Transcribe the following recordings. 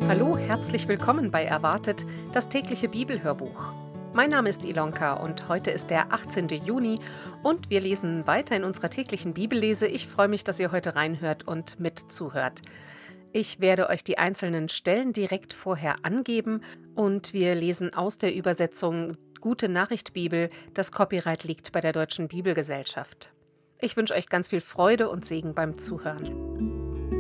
Hallo, herzlich willkommen bei Erwartet, das tägliche Bibelhörbuch. Mein Name ist Ilonka und heute ist der 18. Juni und wir lesen weiter in unserer täglichen Bibellese. Ich freue mich, dass ihr heute reinhört und mitzuhört. Ich werde euch die einzelnen Stellen direkt vorher angeben und wir lesen aus der Übersetzung Gute Nachricht Bibel. Das Copyright liegt bei der Deutschen Bibelgesellschaft. Ich wünsche euch ganz viel Freude und Segen beim Zuhören.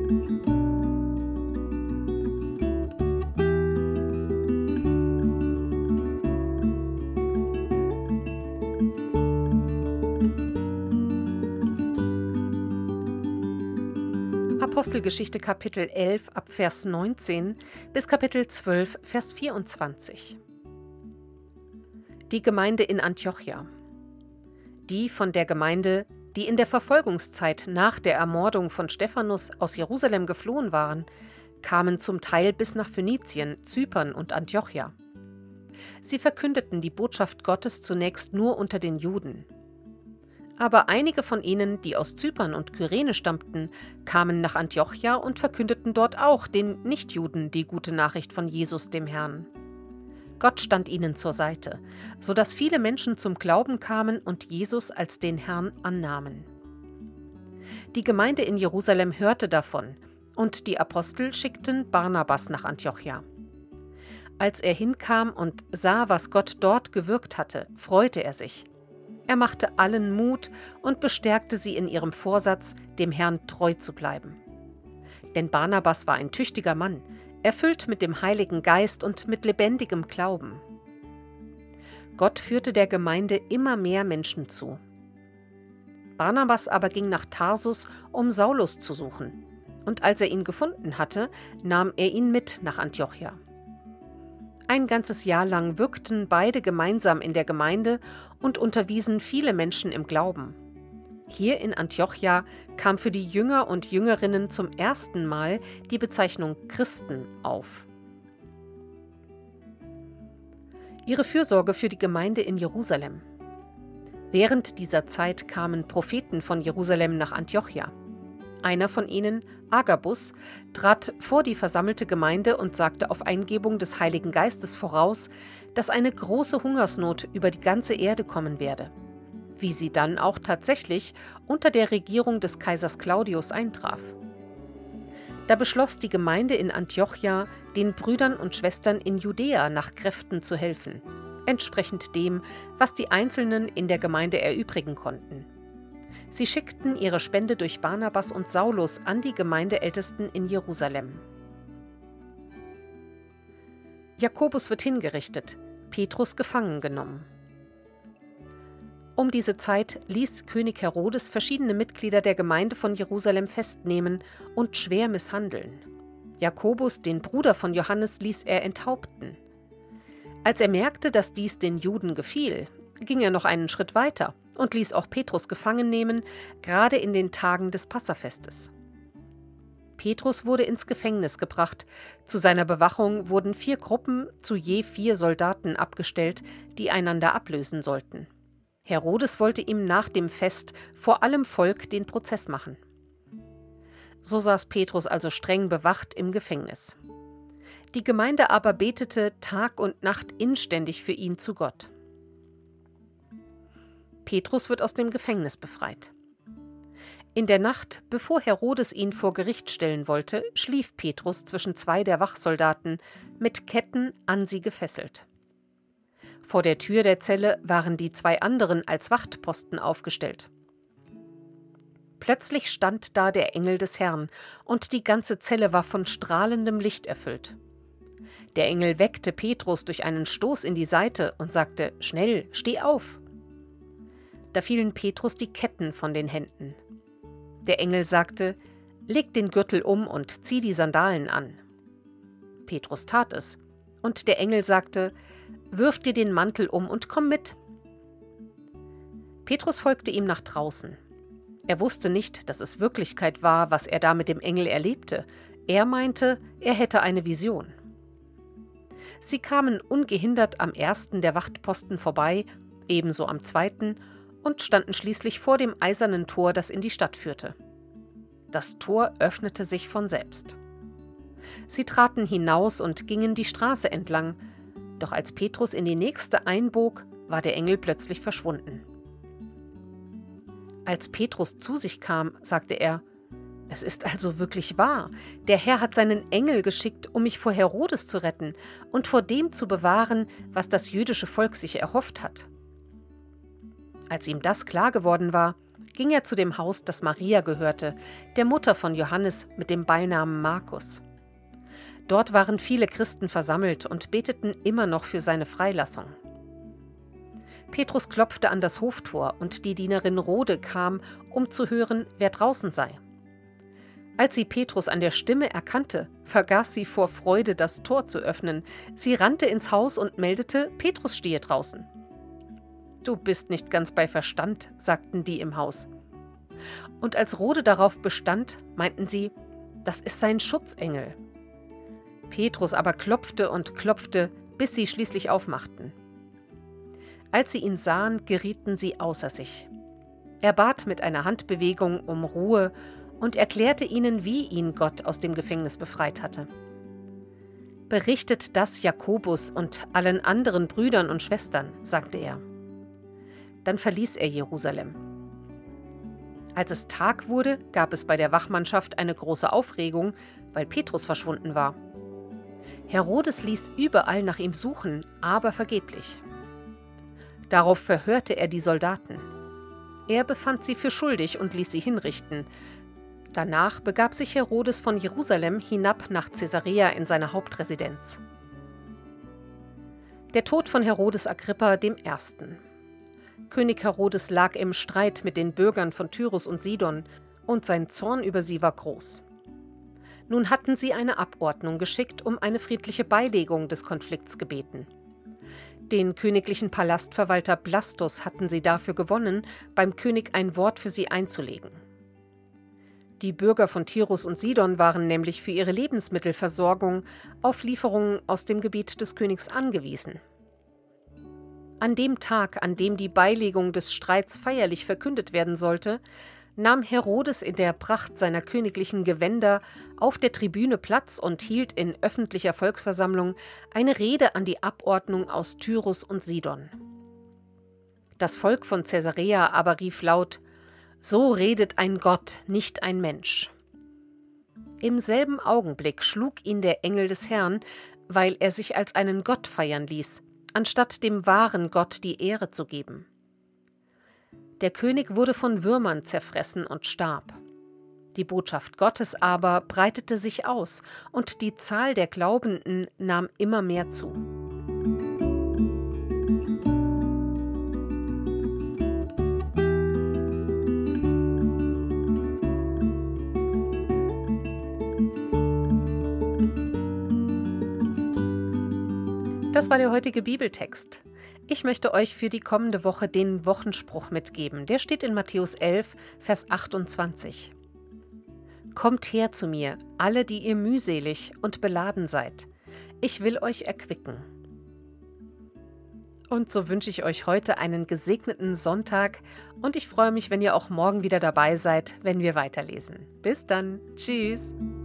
Apostelgeschichte Kapitel 11 ab Vers 19 bis Kapitel 12 Vers 24. Die Gemeinde in Antiochia. Die von der Gemeinde, die in der Verfolgungszeit nach der Ermordung von Stephanus aus Jerusalem geflohen waren, kamen zum Teil bis nach Phönizien, Zypern und Antiochia. Sie verkündeten die Botschaft Gottes zunächst nur unter den Juden. Aber einige von ihnen, die aus Zypern und Kyrene stammten, kamen nach Antiochia und verkündeten dort auch den Nichtjuden die gute Nachricht von Jesus, dem Herrn. Gott stand ihnen zur Seite, sodass viele Menschen zum Glauben kamen und Jesus als den Herrn annahmen. Die Gemeinde in Jerusalem hörte davon, und die Apostel schickten Barnabas nach Antiochia. Als er hinkam und sah, was Gott dort gewirkt hatte, freute er sich. Er machte allen Mut und bestärkte sie in ihrem Vorsatz, dem Herrn treu zu bleiben. Denn Barnabas war ein tüchtiger Mann, erfüllt mit dem Heiligen Geist und mit lebendigem Glauben. Gott führte der Gemeinde immer mehr Menschen zu. Barnabas aber ging nach Tarsus, um Saulus zu suchen. Und als er ihn gefunden hatte, nahm er ihn mit nach Antiochia. Ein ganzes Jahr lang wirkten beide gemeinsam in der Gemeinde und unterwiesen viele Menschen im Glauben. Hier in Antiochia kam für die Jünger und Jüngerinnen zum ersten Mal die Bezeichnung Christen auf. Ihre Fürsorge für die Gemeinde in Jerusalem. Während dieser Zeit kamen Propheten von Jerusalem nach Antiochia. Einer von ihnen, Agabus, trat vor die versammelte Gemeinde und sagte auf Eingebung des Heiligen Geistes voraus, dass eine große Hungersnot über die ganze Erde kommen werde, wie sie dann auch tatsächlich unter der Regierung des Kaisers Claudius eintraf. Da beschloss die Gemeinde in Antiochia, den Brüdern und Schwestern in Judäa nach Kräften zu helfen, entsprechend dem, was die Einzelnen in der Gemeinde erübrigen konnten. Sie schickten ihre Spende durch Barnabas und Saulus an die Gemeindeältesten in Jerusalem. Jakobus wird hingerichtet, Petrus gefangen genommen. Um diese Zeit ließ König Herodes verschiedene Mitglieder der Gemeinde von Jerusalem festnehmen und schwer misshandeln. Jakobus, den Bruder von Johannes, ließ er enthaupten. Als er merkte, dass dies den Juden gefiel, ging er noch einen Schritt weiter und ließ auch Petrus gefangen nehmen, gerade in den Tagen des Passafestes. Petrus wurde ins Gefängnis gebracht. Zu seiner Bewachung wurden 4 Gruppen zu je 4 Soldaten abgestellt, die einander ablösen sollten. Herodes wollte ihm nach dem Fest vor allem Volk den Prozess machen. So saß Petrus also streng bewacht im Gefängnis. Die Gemeinde aber betete Tag und Nacht inständig für ihn zu Gott. Petrus wird aus dem Gefängnis befreit. In der Nacht, bevor Herodes ihn vor Gericht stellen wollte, schlief Petrus zwischen 2 der Wachsoldaten, mit Ketten an sie gefesselt. Vor der Tür der Zelle waren die 2 anderen als Wachtposten aufgestellt. Plötzlich stand da der Engel des Herrn, und die ganze Zelle war von strahlendem Licht erfüllt. Der Engel weckte Petrus durch einen Stoß in die Seite und sagte: »Schnell, steh auf!« Da fielen Petrus die Ketten von den Händen. Der Engel sagte: »Leg den Gürtel um und zieh die Sandalen an.« Petrus tat es, und der Engel sagte: »Wirf dir den Mantel um und komm mit.« Petrus folgte ihm nach draußen. Er wusste nicht, dass es Wirklichkeit war, was er da mit dem Engel erlebte. Er meinte, er hätte eine Vision. Sie kamen ungehindert am ersten der Wachtposten vorbei, ebenso am zweiten, und standen schließlich vor dem eisernen Tor, das in die Stadt führte. Das Tor öffnete sich von selbst. Sie traten hinaus und gingen die Straße entlang, doch als Petrus in die nächste einbog, war der Engel plötzlich verschwunden. Als Petrus zu sich kam, sagte er: »Es ist also wirklich wahr. Der Herr hat seinen Engel geschickt, um mich vor Herodes zu retten und vor dem zu bewahren, was das jüdische Volk sich erhofft hat.« Als ihm das klar geworden war, ging er zu dem Haus, das Maria gehörte, der Mutter von Johannes mit dem Beinamen Markus. Dort waren viele Christen versammelt und beteten immer noch für seine Freilassung. Petrus klopfte an das Hoftor und die Dienerin Rode kam, um zu hören, wer draußen sei. Als sie Petrus an der Stimme erkannte, vergaß sie vor Freude, das Tor zu öffnen. Sie rannte ins Haus und meldete, Petrus stehe draußen. »Du bist nicht ganz bei Verstand«, sagten die im Haus. Und als Rode darauf bestand, meinten sie, das ist sein Schutzengel. Petrus aber klopfte und klopfte, bis sie schließlich aufmachten. Als sie ihn sahen, gerieten sie außer sich. Er bat mit einer Handbewegung um Ruhe und erklärte ihnen, wie ihn Gott aus dem Gefängnis befreit hatte. »Berichtet das Jakobus und allen anderen Brüdern und Schwestern«, sagte er. Dann verließ er Jerusalem. Als es Tag wurde, gab es bei der Wachmannschaft eine große Aufregung, weil Petrus verschwunden war. Herodes ließ überall nach ihm suchen, aber vergeblich. Darauf verhörte er die Soldaten. Er befand sie für schuldig und ließ sie hinrichten. Danach begab sich Herodes von Jerusalem hinab nach Caesarea in seine Hauptresidenz. Der Tod von Herodes Agrippa I. König Herodes lag im Streit mit den Bürgern von Tyrus und Sidon, und sein Zorn über sie war groß. Nun hatten sie eine Abordnung geschickt, um eine friedliche Beilegung des Konflikts gebeten. Den königlichen Palastverwalter Blastus hatten sie dafür gewonnen, beim König ein Wort für sie einzulegen. Die Bürger von Tyrus und Sidon waren nämlich für ihre Lebensmittelversorgung auf Lieferungen aus dem Gebiet des Königs angewiesen. An dem Tag, an dem die Beilegung des Streits feierlich verkündet werden sollte, nahm Herodes in der Pracht seiner königlichen Gewänder auf der Tribüne Platz und hielt in öffentlicher Volksversammlung eine Rede an die Abordnung aus Tyrus und Sidon. Das Volk von Caesarea aber rief laut: »So redet ein Gott, nicht ein Mensch.« Im selben Augenblick schlug ihn der Engel des Herrn, weil er sich als einen Gott feiern ließ, anstatt dem wahren Gott die Ehre zu geben. Der König wurde von Würmern zerfressen und starb. Die Botschaft Gottes aber breitete sich aus, und die Zahl der Glaubenden nahm immer mehr zu. Das war der heutige Bibeltext. Ich möchte euch für die kommende Woche den Wochenspruch mitgeben. Der steht in Matthäus 11, Vers 28. »Kommt her zu mir, alle, die ihr mühselig und beladen seid. Ich will euch erquicken.« Und so wünsche ich euch heute einen gesegneten Sonntag und ich freue mich, wenn ihr auch morgen wieder dabei seid, wenn wir weiterlesen. Bis dann. Tschüss.